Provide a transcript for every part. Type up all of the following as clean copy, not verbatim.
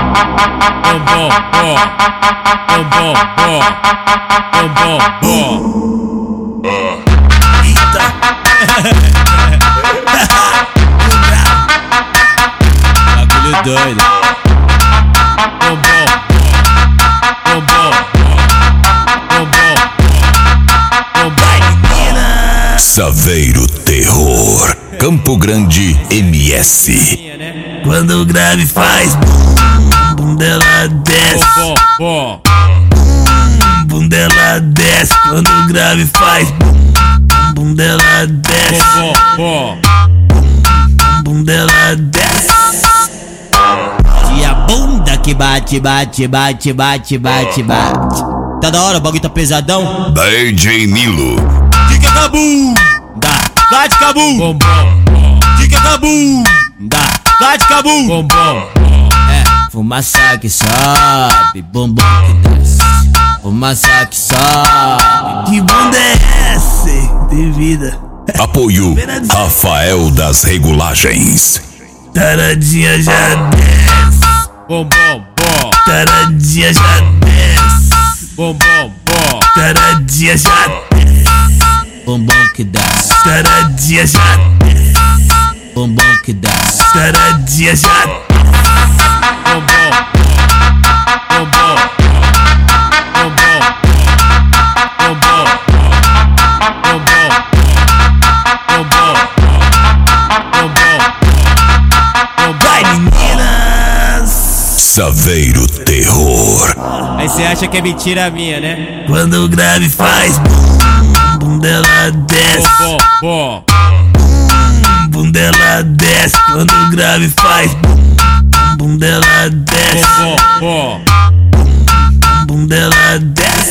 Bagulho doido. Saveiro Terror, Campo Grande, MS. Quando o grave faz bum, bum dela desce. Bum, bum dela desce. Quando o grave faz bum, bum dela desce. Bum, bum dela desce. E a bunda que bate, bate, bate, bate, bate, bate. Tá da hora, o bagulho tá pesadão. DJ Nilo. Dica cabum, dá de cabum. Dica cabum, dá de cabum. É, fumaça que sobe, bumbum que desce. Fumaça que sobe. Que bunda é essa? De vida. Apoio Rafael das Regulagens. Taradinha já desce. Taradinha já desce. Taradinha já desce. Bumbum que desce. Taradinha já desce. Bumbum que desce. Taradinha já desce. Vai, meninas! Saveiro Terror. Aí cê acha que é mentira minha, né? Quando o grave faz bum, bum dela desce. Bum, bum dela desce. Quando o grave faz bum, bum dela desce. Bum, bum dela desce.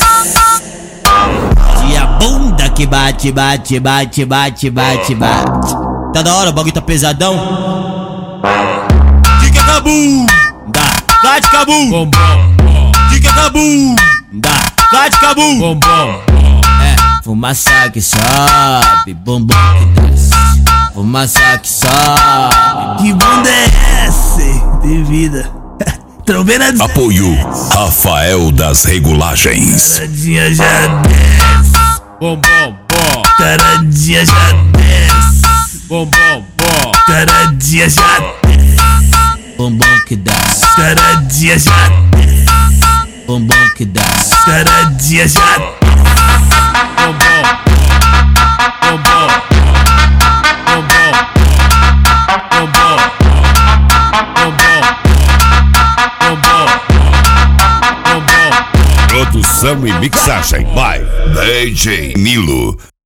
E a bunda que bate, bate, bate, bate, bate, bate. Tá da hora, o bagulho tá pesadão. Dica cabum, dá de cabum. Dica cabum, dá de cabum. É, fumaça que sobe, bumbum que desce. Fumaça que sobe. Que bunda é essa? De vida. Trombeira desce. Apoio Rafael das Regulagens. Taradinha já desce. Taradinha já desce. Taradinha já desce. Bumbum que desce. Taradinha já desce. Bumbum que desce. Taradinha já desce. Produção e mixagem by DJ Nilo.